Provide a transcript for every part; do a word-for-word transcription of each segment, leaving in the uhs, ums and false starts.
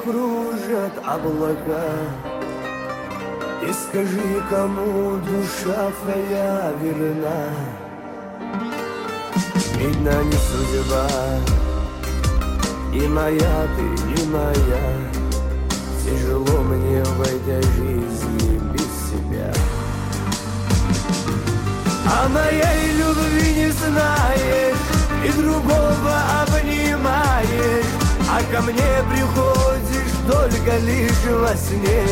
кружат облака. И скажи, кому душа твоя верна. Видно, не судьба, и моя ты, не моя. Тяжело мне в этой жизни без себя. А моей любви не знаешь, и другого обнимаешь, а ко мне приходишь только лишь во сне.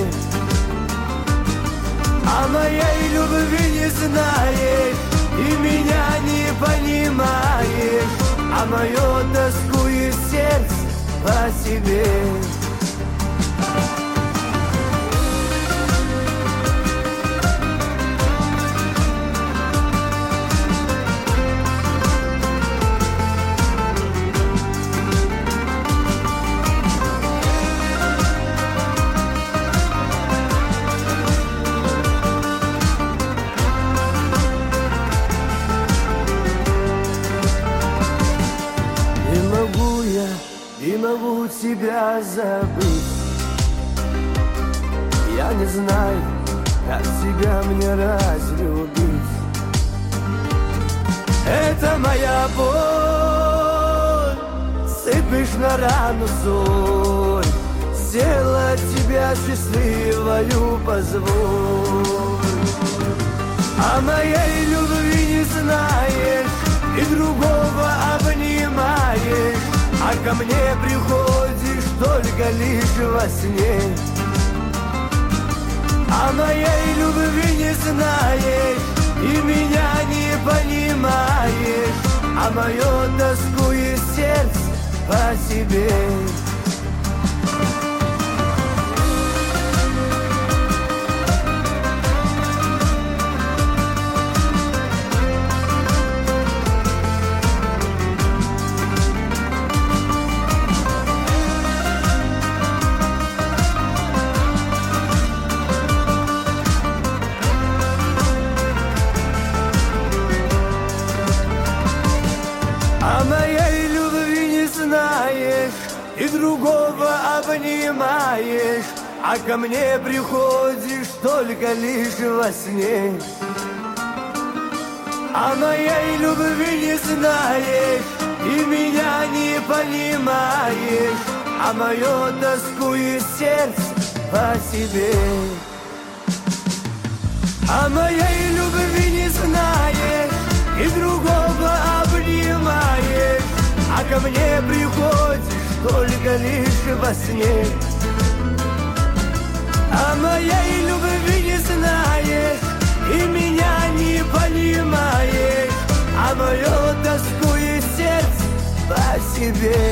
А моей любви не знаешь, и меня не понимаешь, а мое тоскует сердце по тебе. Не могу тебя забыть. Я не знаю, как тебя мне разлюбить. Это моя боль, сыпешь на рану соль. Сделать тебя счастливою позволь. А моей любви не знаешь, и другого обнимаешь, а ко мне приходишь только лишь во сне. А моей любви не знаешь, и меня не понимаешь, а мое тоскует сердце по себе. А моей любви не знаешь, и другого обнимаешь, а ко мне приходишь только лишь во сне. А моей любви не знаешь, и меня не понимаешь, а мое тоскует сердце по себе. А моей любви не знаешь, и другого обнимаешь, а ко мне приходишь только лишь во сне. А моей любви не знаешь, и меня не понимаешь, а мое тоскует сердце по себе.